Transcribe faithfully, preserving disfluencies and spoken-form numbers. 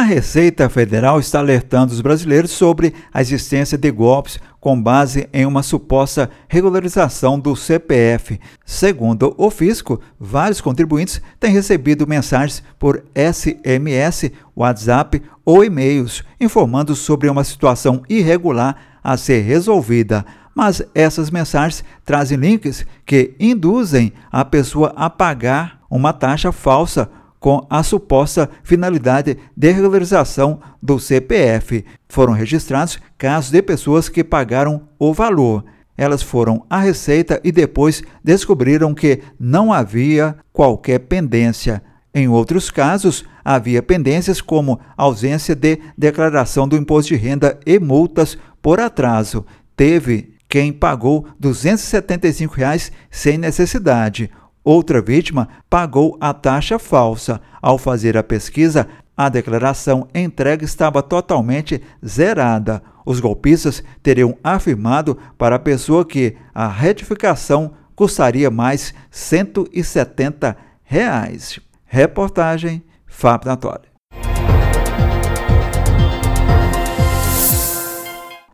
Receita Federal está alertando os brasileiros sobre a existência de golpes com base em uma suposta regularização do C P F. Segundo o fisco, vários contribuintes têm recebido mensagens por S M S, WhatsApp ou e-mails informando sobre uma situação irregular a ser resolvida. Mas essas mensagens trazem links que induzem a pessoa a pagar uma taxa falsa com a suposta finalidade de regularização do C P F. Foram registrados casos de pessoas que pagaram o valor. Elas foram à Receita e depois descobriram que não havia qualquer pendência. Em outros casos, havia pendências como ausência de declaração do imposto de renda e multas por atraso. Teve quem pagou duzentos e setenta e cinco reais sem necessidade. Outra vítima pagou a taxa falsa. Ao fazer a pesquisa, a declaração entregue estava totalmente zerada. Os golpistas teriam afirmado para a pessoa que a retificação custaria mais cento e setenta reais. Reportagem Fábio Natoli.